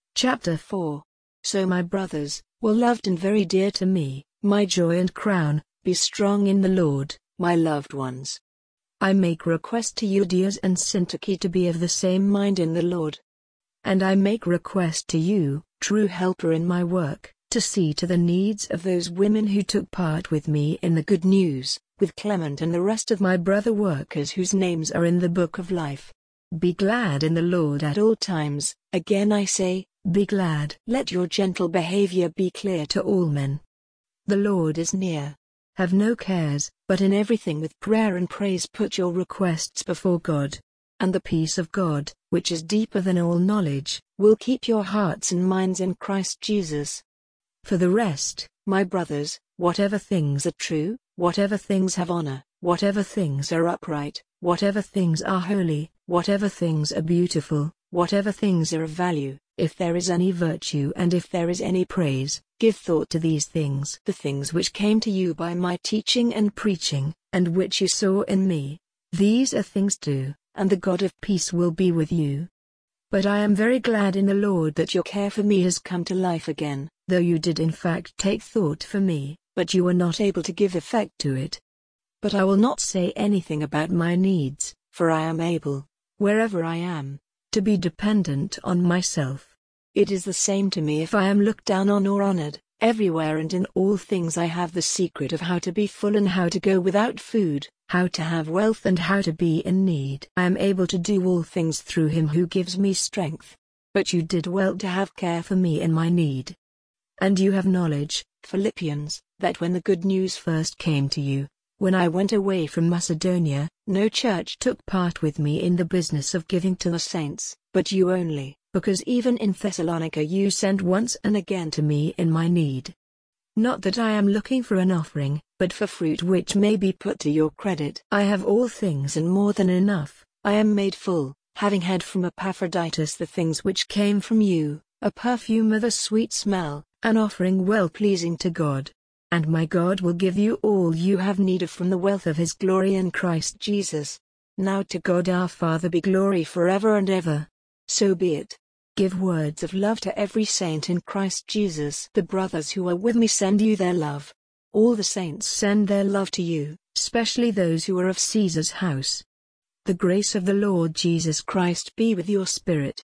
Chapter 4. So my brothers, well loved and very dear to me, my joy and crown, be strong in the Lord, my loved ones. I make request to Euodias and Syntyche to be of the same mind in the Lord. And I make request to you, true helper in my work, to see to the needs of those women who took part with me in the good news, with Clement and the rest of my brother workers whose names are in the book of life. Be glad in the Lord at all times. Again I say, be glad. Let your gentle behavior be clear to all men. The Lord is near. Have no cares, but in everything with prayer and praise put your requests before God. And the peace of God, which is deeper than all knowledge, will keep your hearts and minds in Christ Jesus. For the rest, my brothers, whatever things are true, whatever things have honor, whatever things are upright, whatever things are holy, whatever things are beautiful, whatever things are of value, if there is any virtue and if there is any praise, give thought to these things. The things which came to you by my teaching and preaching, and which you saw in me, these are things do, and the God of peace will be with you. But I am very glad in the Lord that your care for me has come to life again, though you did in fact take thought for me, but you were not able to give effect to it. But I will not say anything about my needs, for I am able, wherever I am, to be dependent on myself. It is the same to me if I am looked down on or honored. Everywhere and in all things I have the secret of how to be full and how to go without food, how to have wealth and how to be in need. I am able to do all things through him who gives me strength. But you did well to have care for me in my need. And you have knowledge, Philippians, that when the good news first came to you, when I went away from Macedonia, no church took part with me in the business of giving to the saints, but you only, because even in Thessalonica you sent once and again to me in my need. Not that I am looking for an offering, but for fruit which may be put to your credit. I have all things and more than enough. I am made full, having had from Epaphroditus the things which came from you, a perfume of a sweet smell, an offering well-pleasing to God. And my God will give you all you have need of from the wealth of his glory in Christ Jesus. Now to God our Father be glory forever and ever. So be it. Give words of love to every saint in Christ Jesus. The brothers who are with me send you their love. All the saints send their love to you, especially those who are of Caesar's house. The grace of the Lord Jesus Christ be with your spirit.